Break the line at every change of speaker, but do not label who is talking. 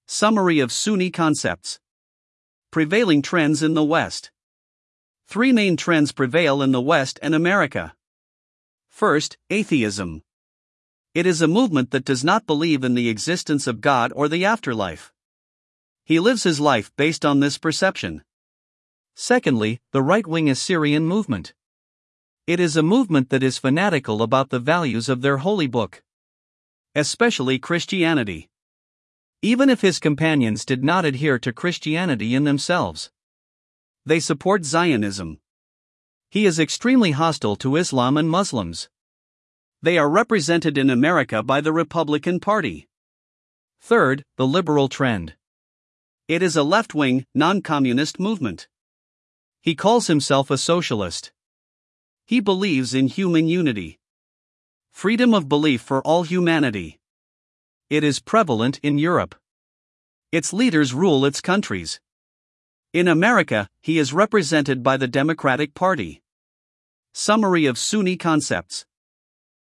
Summary of Sunni concepts. Prevailing trends in the West. Three main trends prevail in the West and America. First, atheism. It is a movement that does not believe in the existence of God or the afterlife. He lives his life based on this perception.
Secondly, the right-wing Assyrian movement. It is a movement that is fanatical about the values of their holy book,
especially Christianity,
even if his companions did not adhere to Christianity in themselves.
They support Zionism.
He is extremely hostile to Islam and Muslims.
They are represented in America by the Republican Party.
Third, the liberal trend.
It is a left-wing, non-communist movement.
He calls himself a socialist.
He believes in human unity, freedom of belief for all humanity.
It is prevalent in Europe.
Its leaders rule its countries. In America, he is represented by the Democratic Party. Summary of Sunni concepts.